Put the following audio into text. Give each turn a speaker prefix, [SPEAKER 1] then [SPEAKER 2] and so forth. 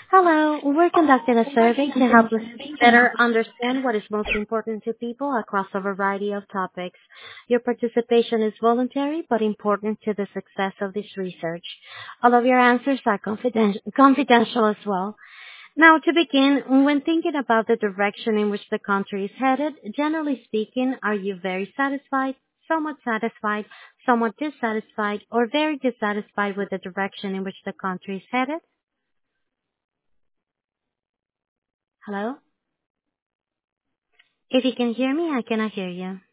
[SPEAKER 1] Hello, we're conducting a survey to help us better understand what is most important to people across a variety of topics. Your participation is voluntary but important to the success of this research. All of your answers are confidential as well. Now, to begin, when thinking about the direction in which the country is headed, generally speaking, are you very satisfied, somewhat dissatisfied, or very dissatisfied with the direction in which the country is headed? Hello? If you can hear me, I cannot hear you.